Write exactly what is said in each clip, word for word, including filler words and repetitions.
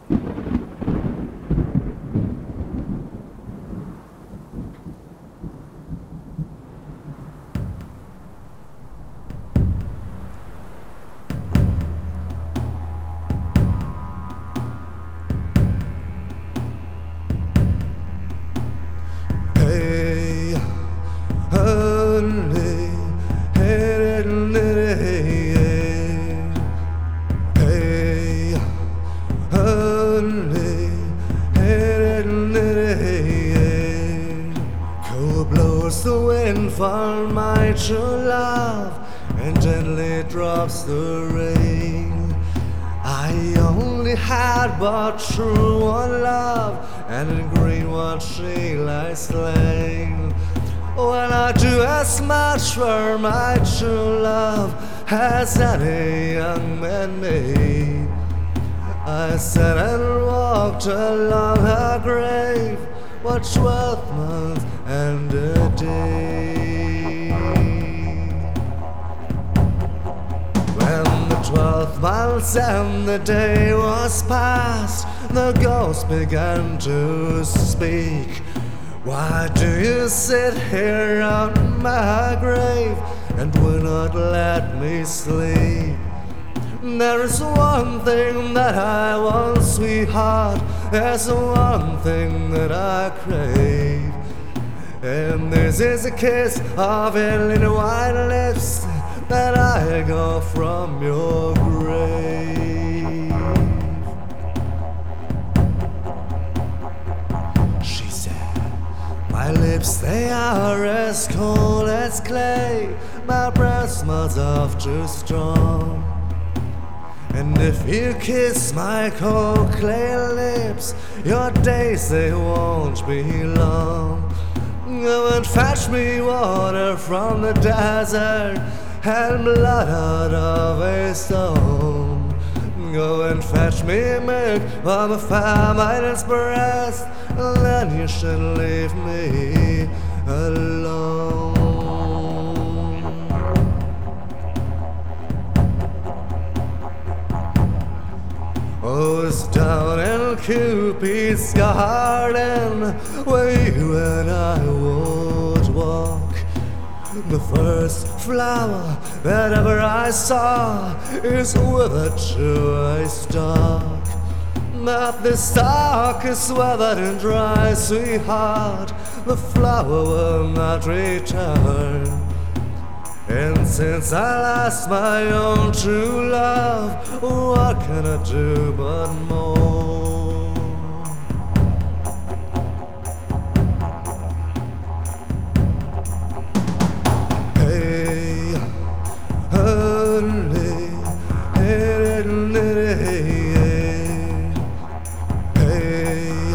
Cold blows the wind for my true love, and gently drops the rain. I only had but true one love, and in green one she lies slain. When I do as much for my true love as any young man may, I sat and walked along her grave for twelve months and a day. When the twelve months and the day was past, the ghost began to speak. Why do you sit here on my grave and will not let me sleep? There is one thing that I want, sweetheart. There's one thing that I crave, and this is a kiss of your little white lips that I got from your grave. She said, my lips, they are as cold as clay, my breath smells of too strong. And if you kiss my cold clay lips, your days they won't be long. Go and fetch me water from the desert and blood out of a stone. Go and fetch me milk from a famine's breast, and then you should leave me alone. Oh, it's down in Cupid's garden where you and I would walk. The first flower that ever I saw is withered to a stalk. But the stalk is withered and dry, sweetheart. The flower will not return. And since I lost my own true love, what can I do but mourn? Hey, honey, hey, hey, hey,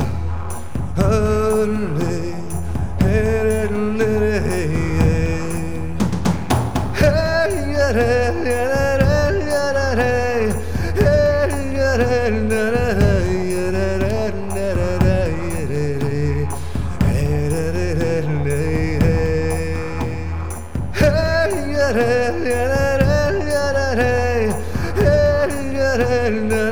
honey, hey, hey. Hey,